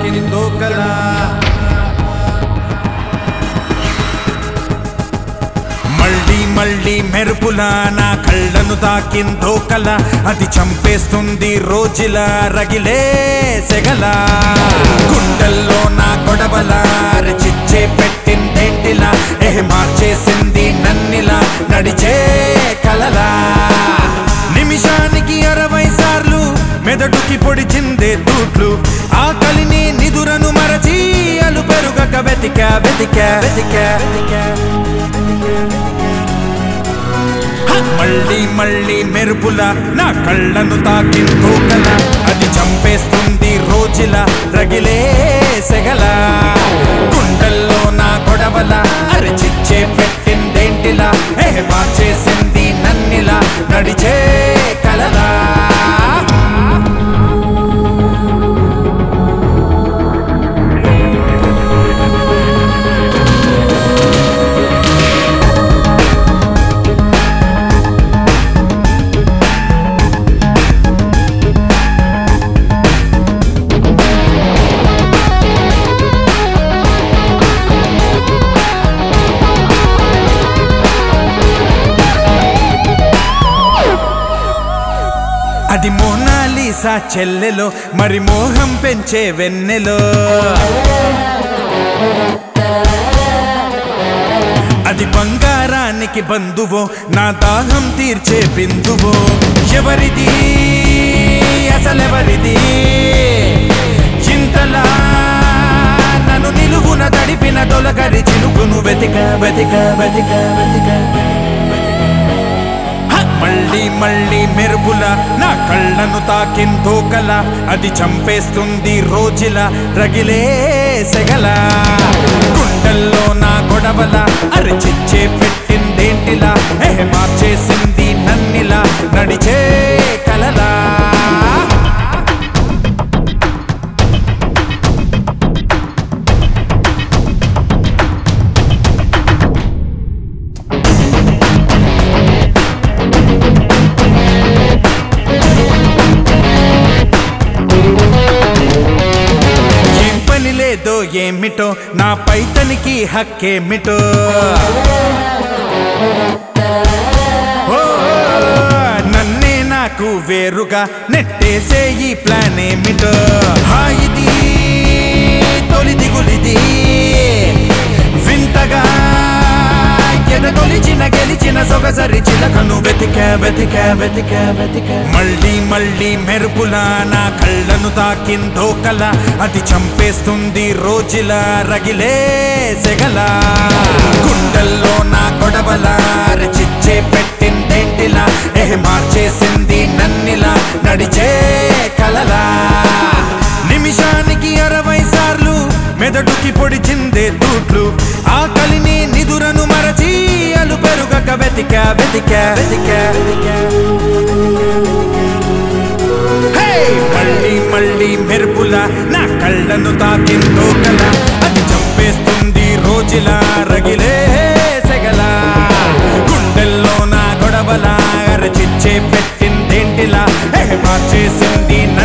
తాకిందో కల మళ్ళీ మళ్ళీ మెరుపులా నా కళ్ళను తాకిందో కల అది చంపేస్తుంది రోజులా రగిలే సెగల గుండెల్లో నా గొడవలా చిచ్చే పెట్టిందేంటిలా మార్చేసింది నన్నిలా నడిచే కలలా నిమిషానికి 60 సార్లు మెదడుకి పొడిచిందే తూట్లు ఆకలిని నిదురను మరచి అలు పెరుగక వెతికా వెతికా వెతికా మళ్ళీ మళ్ళీ మెరుపులా నా కళ్ళను తాకిందో కల అది చంపేస్తుంది రోజులా రగిలే సెగల గుండెల్లో నా గొడవల అరిచిచ్చే పెట్టిందేంటిలా మార్చేసింది నన్నిలా నడిచే కలలా అది మోనాలిసా చెల్లెలో మరి మోహం పెంచే వెన్నెలో అది బంగారానికి బంధువో నా దాహం తీర్చే బిందువో ఎవరిది అసలెవరిది చింతలా నన్ను నిలువున తడిపిన తొలకరి చినుకును వెతిక వెతిక వెతిక వెతిక మళ్ళీ మళ్ళీ మెరుపులా నా కళ్ళను తాకిందో కల అది చంపేస్తుంది రోజులా రగిలే సెగల గుండెల్లో నా గొడవల అరిచిచ్చే పెట్టిందేంటిలా మార్చేసింది నన్నిలా నడిచే కలలా లేదో ఏమిటో నా పైతనికి హక్కేమిటో నన్నే నాకు వేరుగా నెట్టేసే ఈ ప్లాన్ ఏమిటో హాయిది తొలి దిగులిది వింతగా ఎదగొలిచిన గెలిచిన సొగసరి చిలకను వెతిక వెతిక వెతిక వెతిక మళ్ళీ మళ్ళీ మెరుపులా నా కళ్ళను తాకిందో కల అది చంపేస్తుంది రోజులా రగిలే సెగల గుండెల్లో నా గొడవల చిచ్చే పెట్టిందేంటిలా మార్చేసింది నన్నిలా నడిచే కలలా నిమిషానికి 60 సార్లు మెదడుకి పొడిచిందే తూట్లు ఆకలిని నిదురను మరచి అలు పెరుగక వెతిక వెతిక వెతిక మళ్ళీ మళ్ళీ మెరుపులా నా కళ్ళను తాకిందో కల అది చంపేస్తుంది రోజులా రగిలే సెగల గుండెల్లో నా గొడవల అరచిచ్చే పెట్టిందేంటిలా మార్చేసింది